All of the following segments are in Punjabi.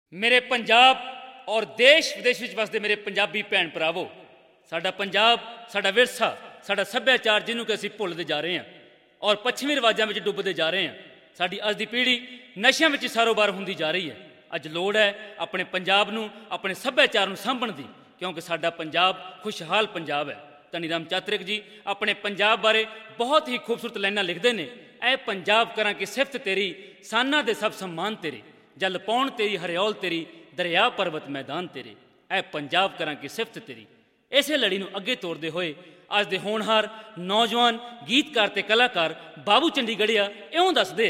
ਮੇਰੇ ਪੰਜਾਬ ਔਰ ਦੇਸ਼ ਵਿਦੇਸ਼ ਵਿੱਚ ਵਸਦੇ ਮੇਰੇ ਪੰਜਾਬੀ ਭੈਣ ਭਰਾਵੋ, ਸਾਡਾ ਪੰਜਾਬ, ਸਾਡਾ ਵਿਰਸਾ, ਸਾਡਾ ਸੱਭਿਆਚਾਰ ਜਿਹਨੂੰ ਕਿ ਅਸੀਂ ਭੁੱਲਦੇ ਜਾ ਰਹੇ ਹਾਂ ਔਰ ਪੱਛਮੀ ਰਿਵਾਜਾਂ ਵਿੱਚ ਡੁੱਬਦੇ ਜਾ ਰਹੇ ਹਾਂ। ਸਾਡੀ ਅੱਜ ਦੀ ਪੀੜ੍ਹੀ ਨਸ਼ਿਆਂ ਵਿੱਚ ਸਾਰੋਬਾਰ ਹੁੰਦੀ ਜਾ ਰਹੀ ਹੈ। ਅੱਜ ਲੋੜ ਹੈ ਆਪਣੇ ਪੰਜਾਬ ਨੂੰ, ਆਪਣੇ ਸੱਭਿਆਚਾਰ ਨੂੰ ਸਾਂਭਣ ਦੀ, ਕਿਉਂਕਿ ਸਾਡਾ ਪੰਜਾਬ ਖੁਸ਼ਹਾਲ ਪੰਜਾਬ ਹੈ। ਧਨੀ ਰਾਮ ਚਾਤ੍ਰਿਕ ਜੀ ਆਪਣੇ ਪੰਜਾਬ ਬਾਰੇ ਬਹੁਤ ਹੀ ਖੂਬਸੂਰਤ ਲਾਈਨਾਂ ਲਿਖਦੇ ਨੇ। ਐ ਪੰਜਾਬ ਕਰਾਂ ਕਿ ਸਿਫਤ ਤੇਰੀ, ਸਾਨਾਂ ਦੇ ਸਭ ਸਨਮਾਨ ਤੇਰੇ, ਜਲ ਪਾਉਣ ਤੇਰੀ ਹਰਿਓਲ ਤੇਰੀ, ਦਰਿਆ ਪਰਬਤ ਮੈਦਾਨ ਤੇਰੇ। ਐ ਪੰਜਾਬ ਕਰਾਂ ਕਿ ਸਿਫਤ ਤੇਰੀ। ਇਸੇ ਲੜੀ ਨੂੰ ਅੱਗੇ ਤੋਰਦੇ ਹੋਏ ਅੱਜ ਦੇ ਹੋਣਹਾਰ ਨੌਜਵਾਨ ਗੀਤਕਾਰ ਤੇ ਕਲਾਕਾਰ ਬਾਬੂ ਚੰਡੀਗੜ੍ਹੀਆ ਇਉਂ ਦੱਸਦੇ।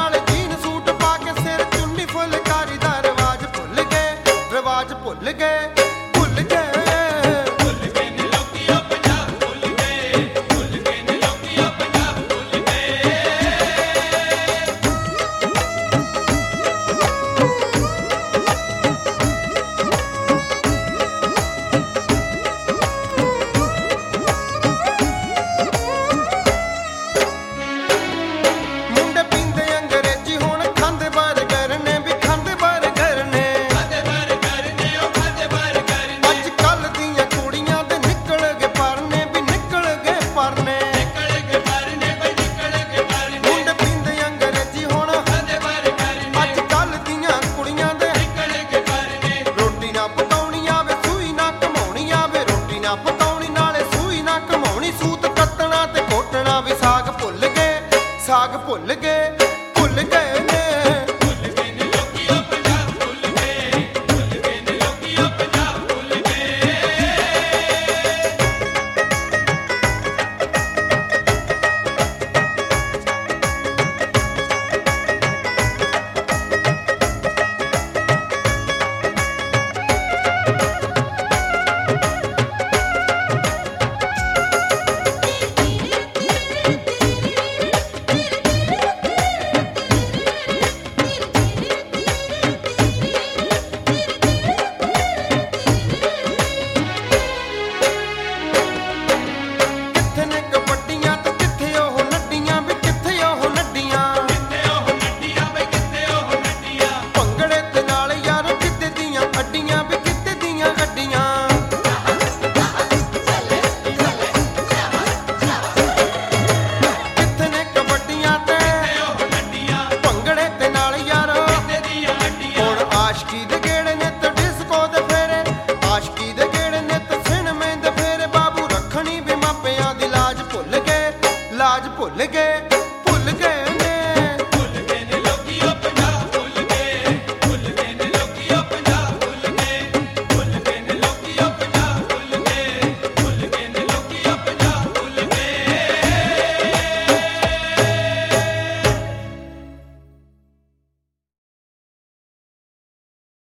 ਭੁੱਲ ਗਏ।